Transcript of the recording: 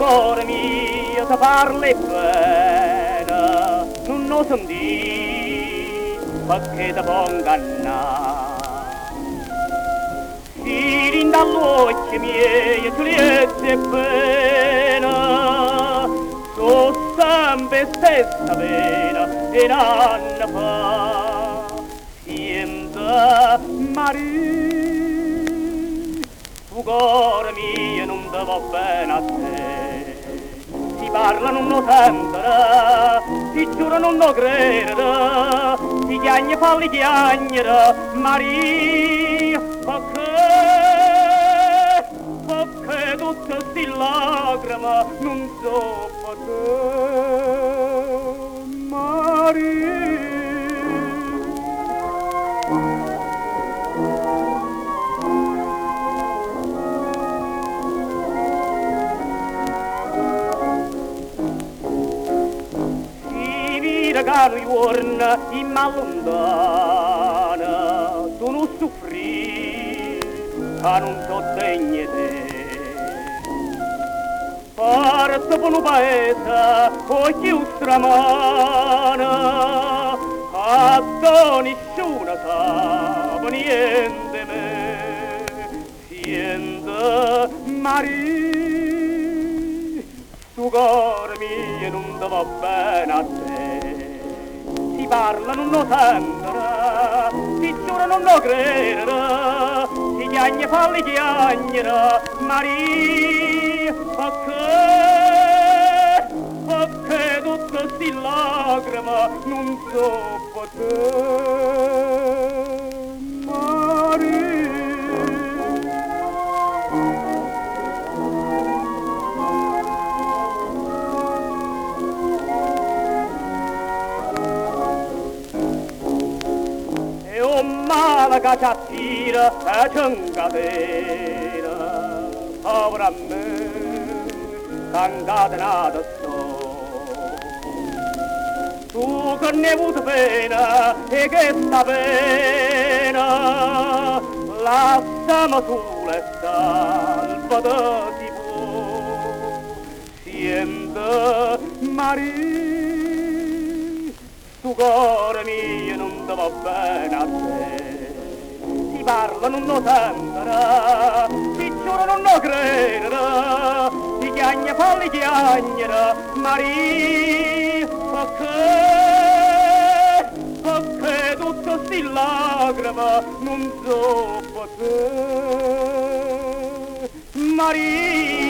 cuore mio ti parli bene, non lo senti perché ti ponga si rindall'occhio miei Giulietta e pena, so sempre stessa pena e un anno fa, sienta Maria, tu cuore mio non ti va bene a te, si parla non lo sentere, si giura non lo credere, si chiagna falli chiagnere, Maria, perché tutte sti lacrime non so per te, Maria. Si vira caro i giorni in mallontana, tu non soffri, che non so degne te. Forza per un paese, con stramana, a nessuno sa, niente me, siente Maria, tu cuore mio non ti va bene a te, si parla non lo sentere, si giura non lo credere, si chiagna falli chiagnere, Maria, perché tutte sti lacrime non so per te, Maria. E un male che ci attira e ci incatena, povera me, incatenata sto. Tu che ne hai avuto pena e che sta pena, lasciami sola e salva te si può. Siente Maria, tu cuore mio non ti va bene a te, si parla non lo sentere, si giura non lo credere, si chiagna falli chiagnere, Maria, perché tutte sti lacrime non so per te, Maria.